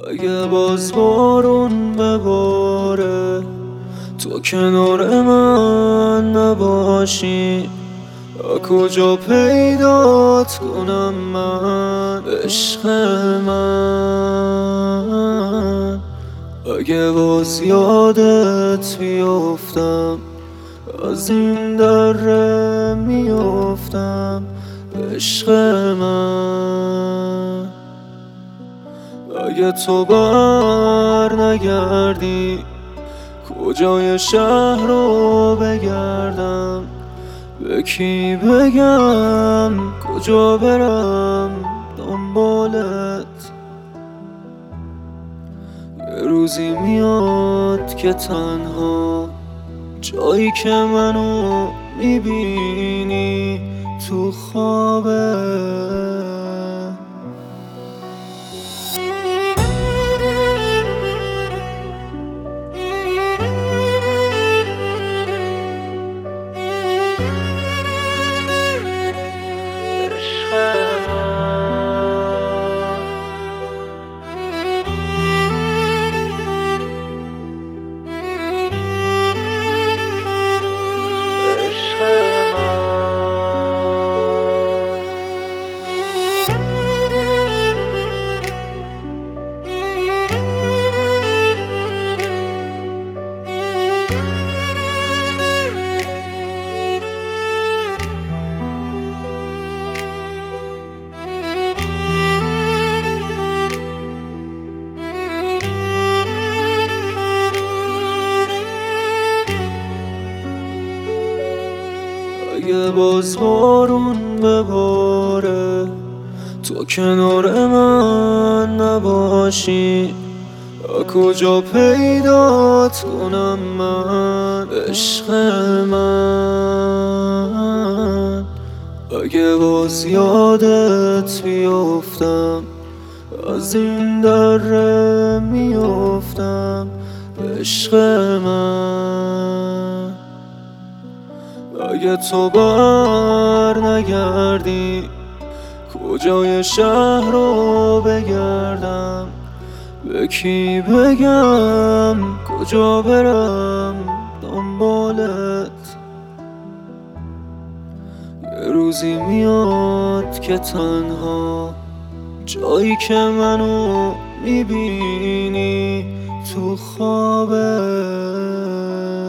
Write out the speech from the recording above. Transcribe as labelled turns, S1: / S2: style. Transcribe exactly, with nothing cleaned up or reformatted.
S1: اگه باز بارون بباره تو کنار من نباشی، کجا پیدات کنم من عشق من؟ اگه باز یادت بیفتم از این دره میافتم عشق من. اگه تو بر نگردی کجای شهر رو بگردم، به کی بگم کجا برم دنبالت؟ یه روزی میاد که تنها جایی که منو میبینی تو خوابه. اگه باز بارون بباره تو کنار من نباشی، کجا پیدات کنم من عشق من؟ اگه باز یادت بیفتم از این دره میافتم عشق من. اگه تو بر نگردی کجای شهر رو بگردم، به کی بگم کجا برم دنبالت؟ یه روزی میاد که تنها جایی که منو میبینی تو خوابه.